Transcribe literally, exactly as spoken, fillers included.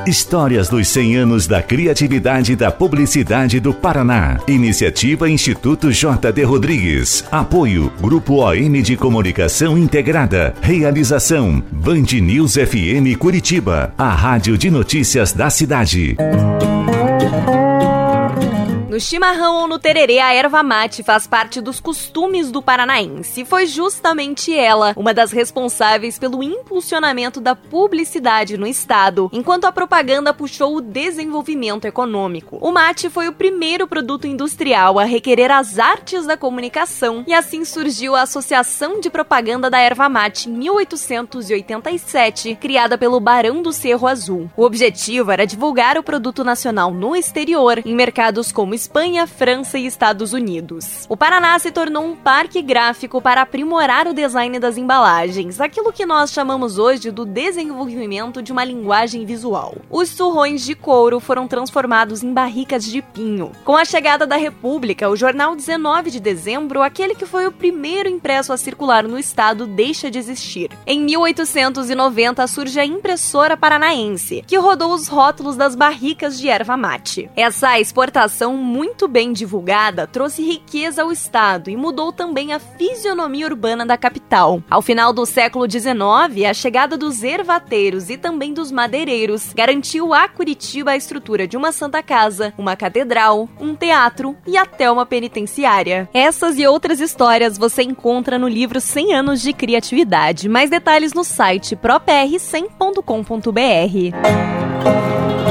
Histórias dos cem anos da criatividade da publicidade do Paraná. Iniciativa Instituto J D Rodrigues. Apoio Grupo O M de Comunicação Integrada. Realização Band News F M Curitiba, a rádio de notícias da cidade. No chimarrão ou no tererê, a erva mate faz parte dos costumes do paranaense. Foi justamente ela uma das responsáveis pelo impulsionamento da publicidade no estado, enquanto a propaganda puxou o desenvolvimento econômico. O mate foi o primeiro produto industrial a requerer as artes da comunicação, e assim surgiu a Associação de Propaganda da Erva Mate em mil oitocentos e oitenta e sete, criada pelo Barão do Cerro Azul. O objetivo era divulgar o produto nacional no exterior, em mercados como Espanha, França e Estados Unidos. O Paraná se tornou um parque gráfico para aprimorar o design das embalagens, aquilo que nós chamamos hoje do desenvolvimento de uma linguagem visual. Os surrões de couro foram transformados em barricas de pinho. Com a chegada da República, o jornal dezenove de dezembro, aquele que foi o primeiro impresso a circular no estado, deixa de existir. Em mil oitocentos e noventa surge a impressora paranaense, que rodou os rótulos das barricas de erva mate. Essa exportação muito bem divulgada trouxe riqueza ao estado e mudou também a fisionomia urbana da capital. Ao final do século dezenove, a chegada dos ervateiros e também dos madeireiros garantiu a Curitiba a estrutura de uma santa casa, uma catedral, um teatro e até uma penitenciária. Essas e outras histórias você encontra no livro cem anos de Criatividade. Mais detalhes no site pro p r cem ponto com ponto b r.